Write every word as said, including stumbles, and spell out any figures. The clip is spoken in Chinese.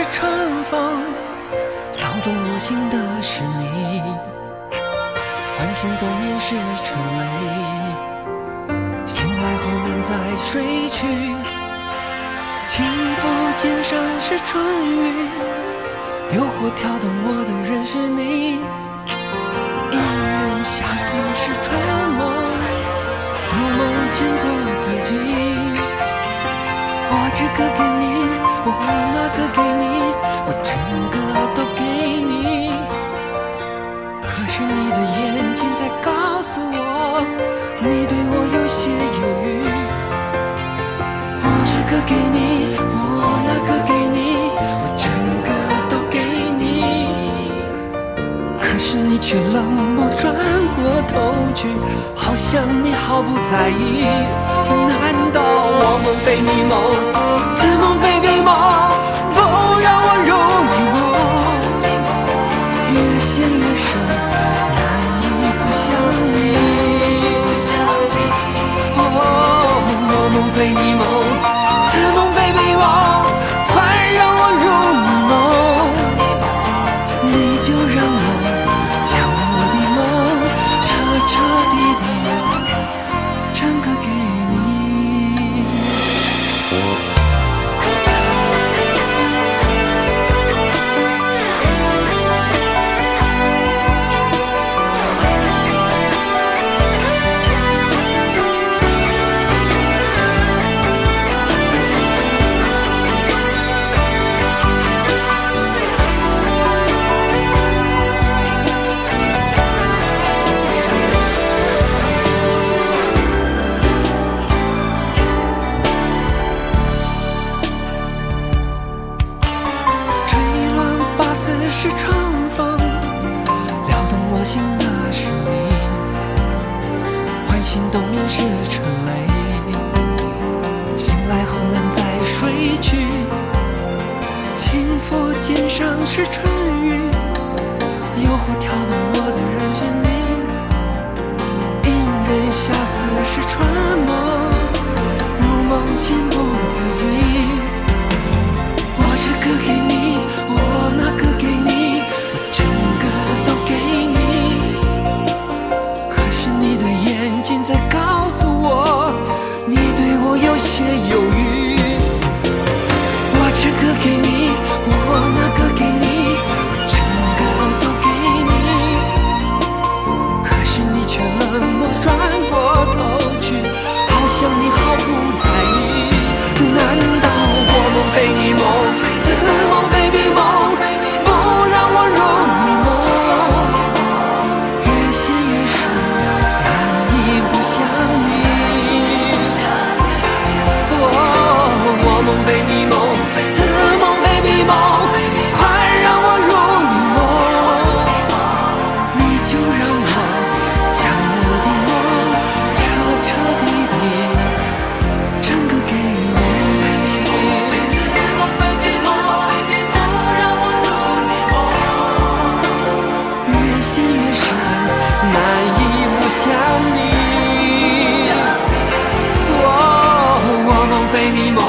春风，撩动我心的是你，唤醒冬眠是春雷，醒来后难再睡去，轻抚肩上是春雨，诱惑挑动我的人是你，一人遐思是春梦，如梦情不自禁，我这个给你，我那个给你，我整个都给你，可是你的眼睛在告诉我，你对我有些犹豫，我这个给你，我那个给你，我整个都给你，可是你却冷漠转过头去，好像你毫不在意，难道我梦非你梦，此梦非彼梦，不让我入你梦，越陷越深，难以不想你，哦，我梦非你梦，此梦非彼梦，快让我入你梦，你就让我将我的梦彻彻底底整个给你。吹乱发丝是春风，撩动我心的是你，唤醒冬眠是春雷，醒来后难再睡去，轻抚肩上是春雨，诱惑挑动我的人是你，引人遐思是春梦，如梦情不自禁，我这个给你，我那个给你，我整个都给你，可是你的眼睛在告诉我，你对我有些犹豫，我这个给你，我那个给你，我整个都给你，可是你却冷漠转过头去，好像你毫不在意，难道我梦非你梦，此梦非彼梦，不让我入你梦，越陷越深，难以不想你，哦，我梦非你梦，此梦非彼梦，快让我入你梦，你就让我将我的梦彻彻底底整个给你，越陷越深，难以不想你，哦，我梦非你梦，